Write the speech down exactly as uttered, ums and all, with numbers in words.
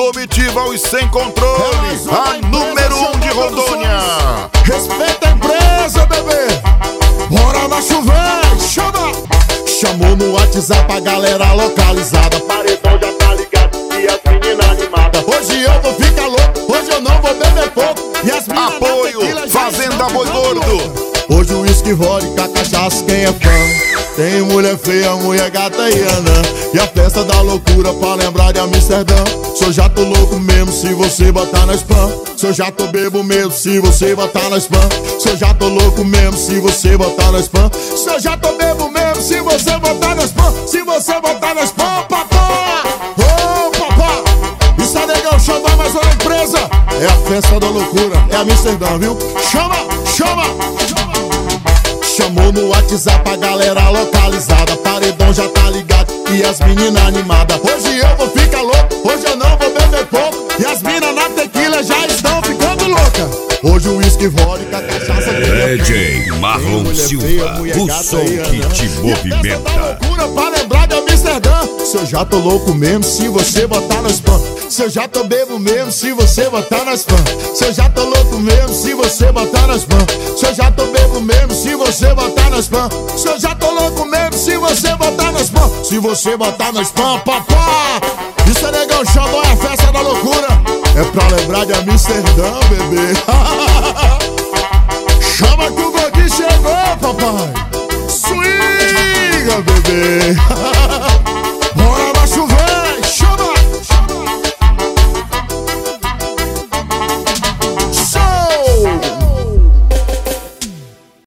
Comitiva Os Sem Controle, a número um de Rondônia. Respeita a empresa, bebê. Bora na chuveira, chama. Chamou no WhatsApp a galera localizada. Paredão já tá ligado e as meninas animadas. Hoje eu vou ficar louco, hoje eu não vou beber pouco. E as meninas Apoio Fazenda Boi Gordo. Hoje o uísque, vodka, cachaça, quem é fã? Tem mulher feia, mulher gata e anã. E a festa da loucura pra lembrar de Amsterdã. Se eu já tô louco mesmo se você botar na spam. Se eu já tô bebo mesmo se você botar na spam. Se eu já tô louco mesmo se você botar na spam. Se eu já tô bebo mesmo se você botar na spam. Se você botar na spam, papá. Ô, papá. Isso é legal, chama mais uma empresa. É a festa da loucura, é Amsterdã, viu? Chama, chama, chama. Chamou no WhatsApp a galera localizada. Paredão já tá ligado e as meninas animadas. Hoje eu vou ficar louco, hoje eu não vou beber pouco. E as minas na tequila já estão ficando loucas. Hoje o uísque, vodka, cachaça. D J Marlon Silva, o som que te movimenta. Loucura pra lembrar de Amsterdã. Se eu já tô louco mesmo se você botar nas spam. Se eu já tô bebo mesmo se você botar nas spam. Se eu já tô louco mesmo se você botar nas spam. Se eu já tô bebo mesmo se você botar nas spam. Se eu já tô louco mesmo se você botar nas spam. Se você botar nas spam, papá. Isso é legal, chamou a festa da loucura. É pra lembrar de Amsterdã, bebê. Chama que o gordinho chegou, papai. Swinga, bebê.